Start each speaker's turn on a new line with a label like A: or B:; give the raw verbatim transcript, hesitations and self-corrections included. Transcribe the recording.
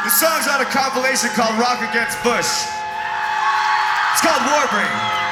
A: The song's on a compilation called Rock Against Bush. It's called Warbrain.